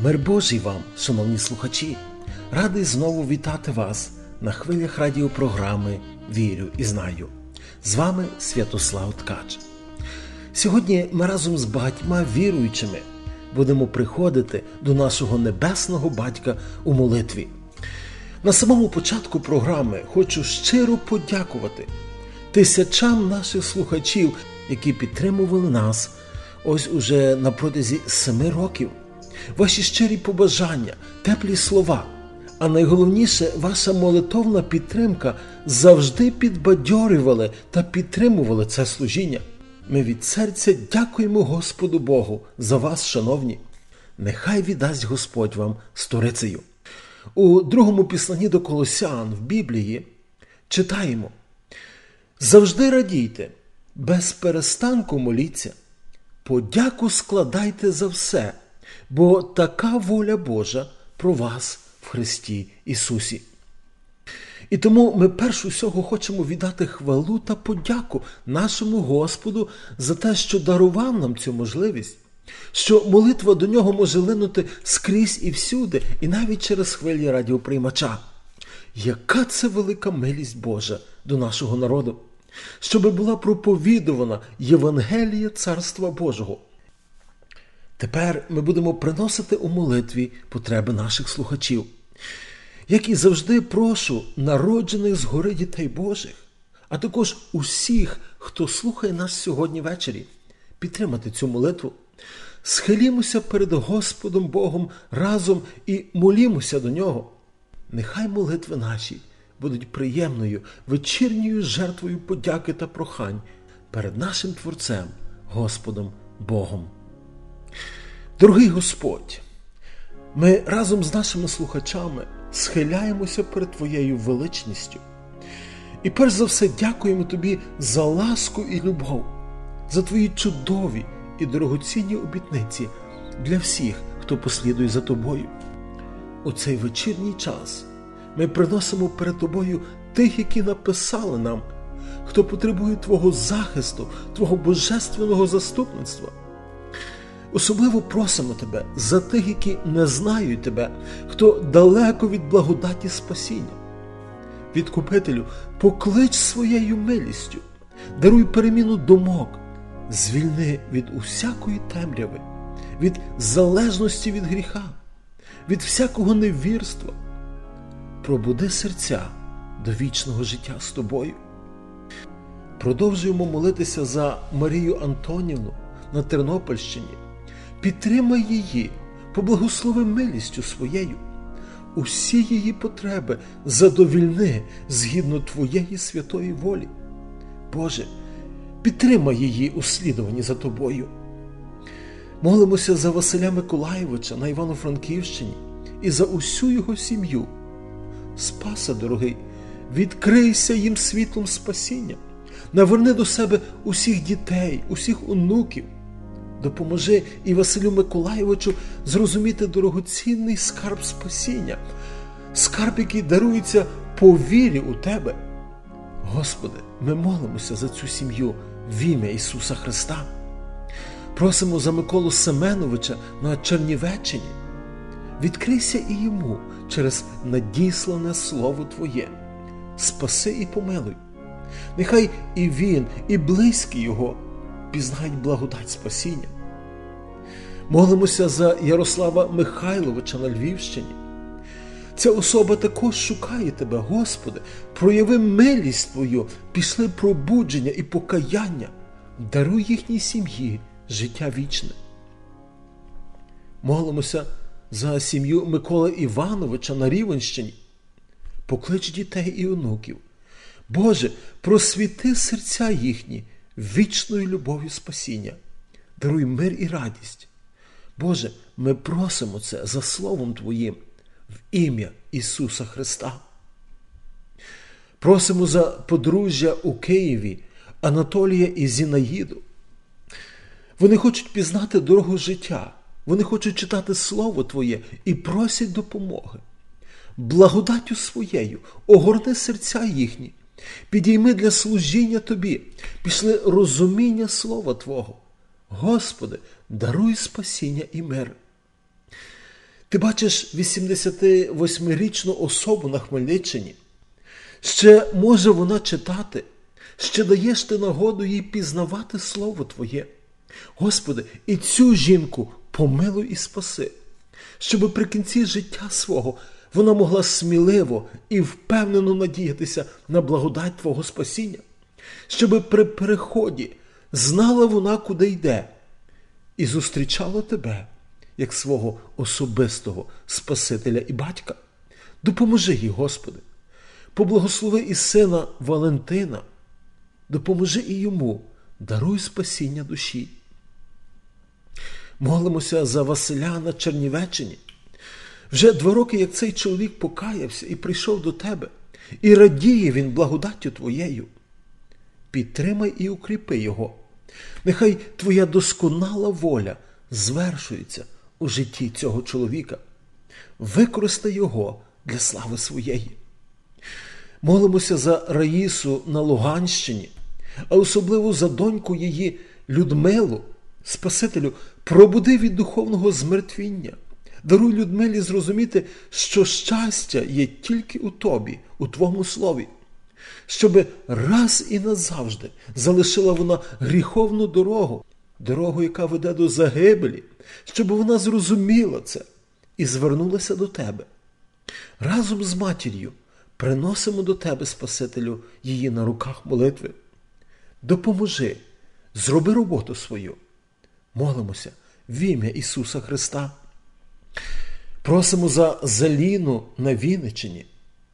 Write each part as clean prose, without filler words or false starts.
Мир Божий вам, шановні слухачі! Радий знову вітати вас на хвилях радіопрограми «Вірю і знаю». З вами Святослав Ткач. Сьогодні ми разом з багатьма віруючими будемо приходити до нашого Небесного Батька у молитві. На самому початку програми хочу щиро подякувати тисячам наших слухачів, які підтримували нас ось уже на протязі 7 років. Ваші щирі побажання, теплі слова, а найголовніше, ваша молитовна підтримка завжди підбадьорювали та підтримували це служіння. Ми від серця дякуємо Господу Богу за вас, шановні. Нехай віддасть Господь вам сторицею. У другому післанні до Колосян в Біблії читаємо: «Завжди радійте, без перестанку моліться, подяку складайте за все, бо така воля Божа про вас в Христі Ісусі». І тому ми перш усього хочемо віддати хвалу та подяку нашому Господу за те, що дарував нам цю можливість, що молитва до Нього може линути скрізь і всюди, і навіть через хвилі радіоприймача. Яка це велика милість Божа до нашого народу, щоби була проповідувана Євангеліє Царства Божого. Тепер ми будемо приносити у молитві потреби наших слухачів. Як і завжди, прошу народжених згори дітей Божих, а також усіх, хто слухає нас сьогодні ввечері, підтримати цю молитву. Схилімося перед Господом Богом разом і молімося до Нього. Нехай молитви наші будуть приємною вечірньою жертвою подяки та прохань перед нашим Творцем, Господом Богом. Дорогий Господь, ми разом з нашими слухачами схиляємося перед Твоєю величністю. І перш за все дякуємо Тобі за ласку і любов, за Твої чудові і дорогоцінні обітниці для всіх, хто послідує за Тобою. У цей вечірній час ми приносимо перед Тобою тих, які написали нам, хто потребує Твого захисту, Твого божественного заступництва. Особливо просимо Тебе за тих, які не знають Тебе, хто далеко від благодаті спасіння. Відкупителю, поклич своєю милістю, даруй переміну думок, звільни від усякої темряви, від залежності від гріха, від всякого невірства. Пробуди серця до вічного життя з Тобою. Продовжуємо молитися за Марію Антонівну на Тернопільщині. Підтримай її, поблагослови милістю своєю. Усі її потреби задовільни згідно Твоєї святої волі. Боже, підтримай її у слідуванні за Тобою. Молимося за Василя Миколайовича на Івано-Франківщині і за усю його сім'ю. Спасе, дорогий, відкрийся їм світлом спасіння. Наверни до себе усіх дітей, усіх онуків. Допоможи і Василю Миколайовичу зрозуміти дорогоцінний скарб спасіння, скарб, який дарується по вірі у Тебе. Господи, ми молимося за цю сім'ю в ім'я Ісуса Христа. Просимо за Миколу Семеновича на Чернівеччині. Відкрийся і йому через надіслане Слово Твоє. Спаси і помилуй. Нехай і він, і близькі його пізнають благодать спасіння. Молимося за Ярослава Михайловича на Львівщині. Ця особа також шукає Тебе, Господи. Прояви милість Твою, пішли пробудження і покаяння. Даруй їхній сім'ї життя вічне. Молимося за сім'ю Миколи Івановича на Рівненщині. Поклич дітей і онуків. Боже, просвіти серця їхні вічною любов'ю спасіння. Даруй мир і радість. Боже, ми просимо це за Словом Твоїм в ім'я Ісуса Христа. Просимо за подружжя у Києві Анатолія і Зінаїду. Вони хочуть пізнати дорогу життя, вони хочуть читати Слово Твоє і просять допомоги. Благодаттю своєю огорни серця їхні, підійми для служіння Тобі, пішли розуміння Слова Твого. Господи, даруй спасіння і мир. Ти бачиш 88-річну особу на Хмельниччині. Ще може вона читати, ще даєш ти нагоду їй пізнавати Слово Твоє. Господи, і цю жінку помилуй і спаси, щоб при кінці життя свого вона могла сміливо і впевнено надіятися на благодать Твого спасіння, щоб при переході знала вона, куди йде, і зустрічала Тебе, як свого особистого Спасителя і Батька. Допоможи їй, Господи. Поблагослови і сина Валентина. Допоможи і йому. Даруй спасіння душі. Молимося за Василя на Чернівеччині. Вже 2 роки, як цей чоловік покаявся і прийшов до Тебе, і радіє він благодаттю Твоєю. Підтримай і укріпи його. Нехай Твоя досконала воля звершується у житті цього чоловіка. Використай його для слави Своєї. Молимося за Раїсу на Луганщині, а особливо за доньку її Людмилу. Спасителю, пробуди від духовного змертвіння. Даруй Людмилі зрозуміти, що щастя є тільки у Тобі, у Твоєму Слові. Щоби раз і назавжди залишила вона гріховну дорогу, яка веде до загибелі, щоб вона зрозуміла це і звернулася до Тебе. Разом з матір'ю приносимо до Тебе, Спасителю, її на руках молитви. Допоможи, зроби роботу свою. Молимося в ім'я Ісуса Христа. Просимо за Заліну на Вінниччині.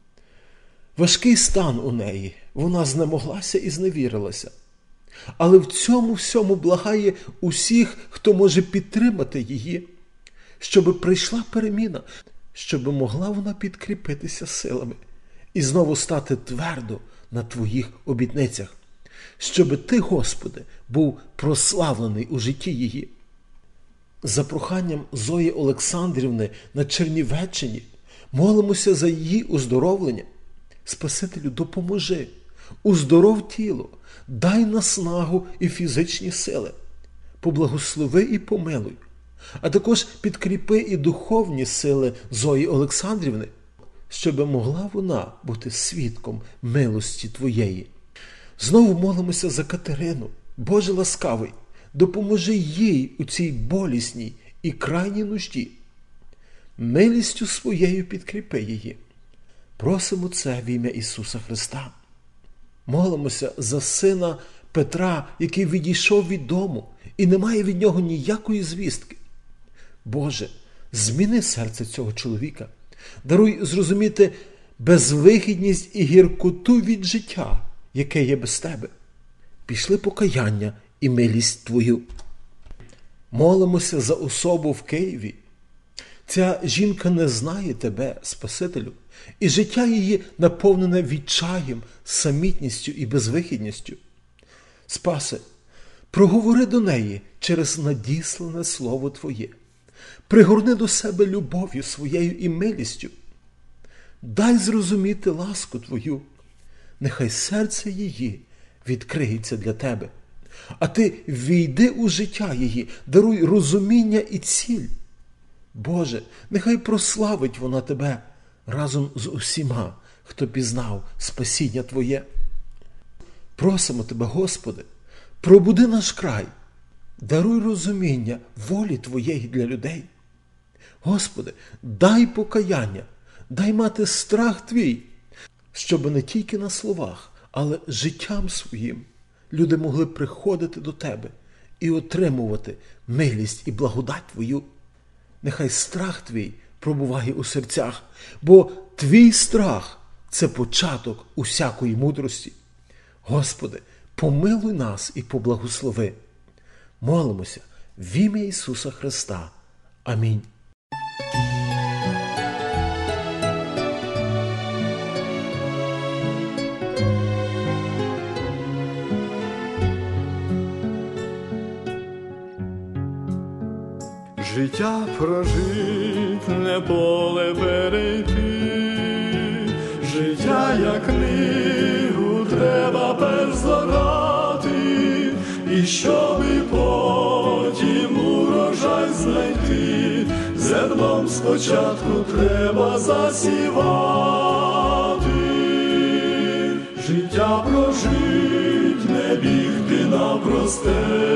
Важкий стан у неї, вона знемоглася і зневірилася. Але в цьому всьому благає усіх, хто може підтримати її, щоб прийшла переміна, щоб могла вона підкріпитися силами і знову стати твердо на Твоїх обітницях, щоб Ти, Господи, був прославлений у житті її. За проханням Зої Олександрівни на Чернівеччині молимося за її оздоровлення. Спасителю, допоможи, уздоров тіло, дай наснагу і фізичні сили, поблагослови і помилуй, а також підкріпи і духовні сили Зої Олександрівни, щоб могла вона бути свідком милості Твоєї. Знову молимося за Катерину. Боже ласкавий, допоможи їй у цій болісній і крайній нужді. Милістю Своєю підкріпи її. Просимо це в ім'я Ісуса Христа. Молимося за сина Петра, який відійшов від дому і не має від нього ніякої звістки. Боже, зміни серце цього чоловіка. Даруй зрозуміти безвихідність і гіркоту від життя, яке є без Тебе. Пішли покаяння і милість Твою. Молимося за особу в Києві. Ця жінка не знає Тебе, Спасителю, і життя її наповнене відчаєм, самітністю і безвихідністю. Спасе, проговори до неї через надіслане Слово Твоє. Пригорни до себе любов'ю Своєю і милістю. Дай зрозуміти ласку Твою. Нехай серце її відкриється для Тебе. А Ти війди у життя її, даруй розуміння і ціль. Боже, нехай прославить вона Тебе разом з усіма, хто пізнав спасіння Твоє. Просимо Тебе, Господи, пробуди наш край, даруй розуміння волі Твоєї для людей. Господи, дай покаяння, дай мати страх Твій, щоб не тільки на словах, але життям своїм люди могли приходити до Тебе і отримувати милість і благодать Твою. Нехай страх Твій пробуває у серцях, бо Твій страх – це початок усякої мудрості. Господи, помилуй нас і поблагослови. Молимося в ім'я Ісуса Христа. Амінь. Життя прожить, не поле перейти, життя, як книгу, треба перезгорати, і щоби потім урожай знайти, зерном спочатку треба засівати, життя прожить, не бігти навпростець,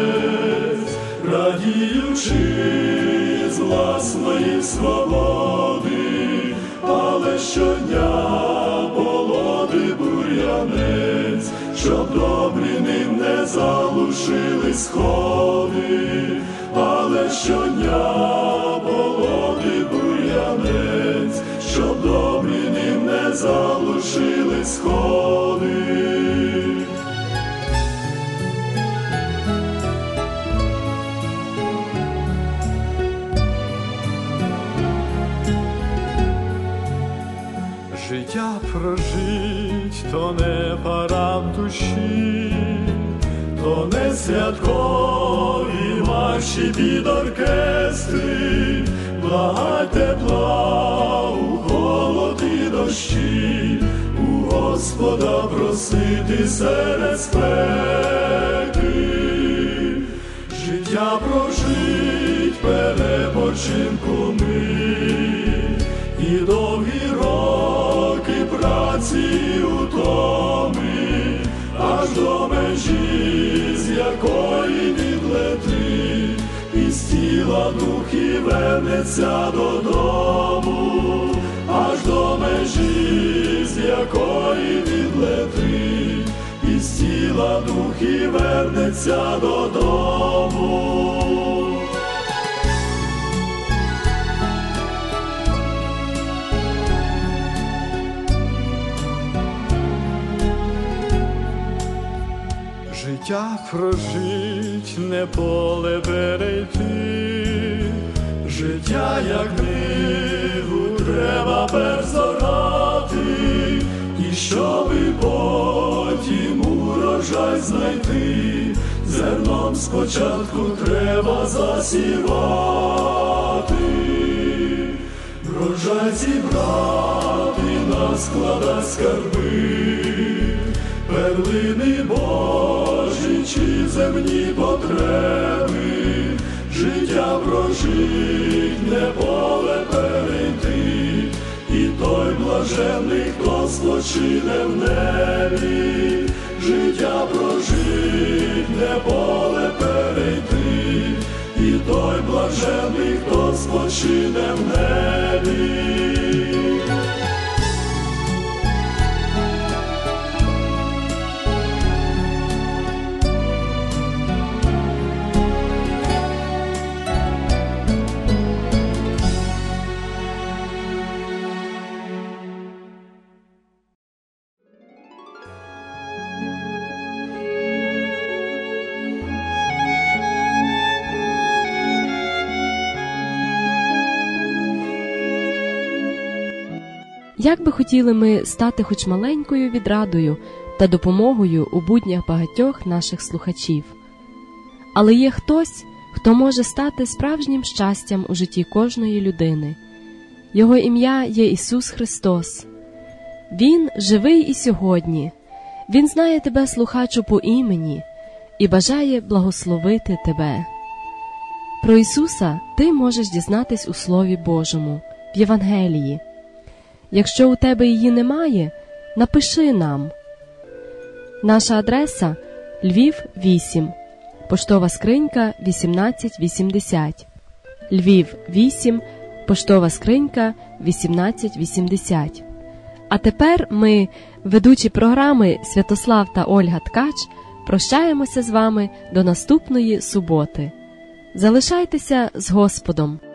радіючи з власної свободи, але щодня полоди бур'янець, щоб добрі ним не залишили сходи, але щодня полоди бур'янець, щоб добрі ним не залишили сходи. Життя прожить, то не пора в душі, то не святкові марші під оркестри, благать тепла у холод і дощі, у Господа просити серед спеки. Життя прожить, перепочинку мить, і довгі роки праці утоми, аж до межі, з якої відлети, із тіла дух і вернеться додому, аж до межі, з якої відлети, із тіла дух і вернеться додому. Життя прожить, не поле перейти, життя як книгу треба перезорати, і щоби потім урожай знайти, зерном спочатку треба засівати, врожай зібрати, наскладать скарби, перлини Божі чи земні потреби, життя прожить, не поле перейти, і той блаженний, хто спочине в небі, життя прожить, не поле перейти, і той блаженний, хто спочине в небі. Як би хотіли ми стати хоч маленькою відрадою та допомогою у буднях багатьох наших слухачів. Але є хтось, хто може стати справжнім щастям у житті кожної людини. Його ім'я є Ісус Христос. Він живий і сьогодні. Він знає тебе, слухачу, по імені і бажає благословити тебе. Про Ісуса ти можеш дізнатись у Слові Божому, в Євангелії. Якщо у тебе її немає, напиши нам. Наша адреса – Львів, 8, поштова скринька 1880. Львів, 8, поштова скринька 1880. А тепер ми, ведучі програми Святослав та Ольга Ткач, прощаємося з вами до наступної суботи. Залишайтеся з Господом!